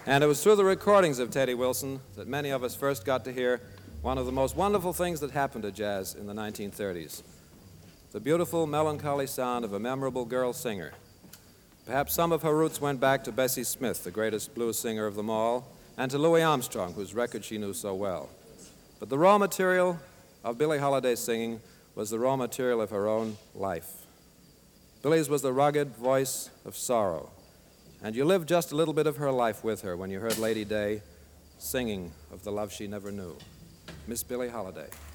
And it was through the recordings of Teddy Wilson that many of us first got to hear one of the most wonderful things that happened to jazz in the 1930s, the beautiful, melancholy sound of a memorable girl singer. Perhaps some of her roots went back to Bessie Smith, the greatest blues singer of them all, and to Louis Armstrong, whose record she knew so well. But the raw material of Billie Holiday's singing was the raw material of her own life. Billie's was the rugged voice of sorrow, and you lived just a little bit of her life with her when you heard Lady Day singing of the love she never knew. Miss Billie Holiday.